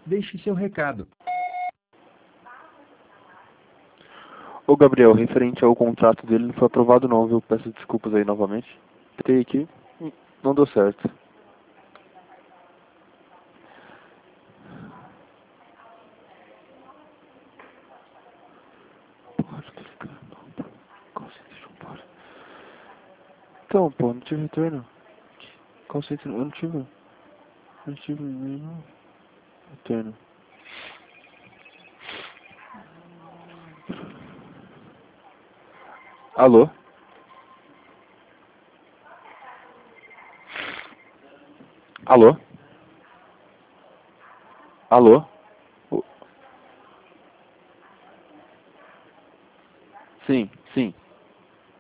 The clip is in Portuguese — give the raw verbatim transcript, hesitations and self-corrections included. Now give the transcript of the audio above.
Deixe seu recado. Ô Gabriel, referente ao contrato dele, não foi aprovado não, viu? Peço desculpas aí novamente. Tentei aqui, hum, não deu certo. Porra, tô ligando, não, pô. Call center de João. Então, pô, não tive retorno. Call center, eu não tive. Não tive nenhum retorno. Alô? Alô? Alô? Ô, sim, sim.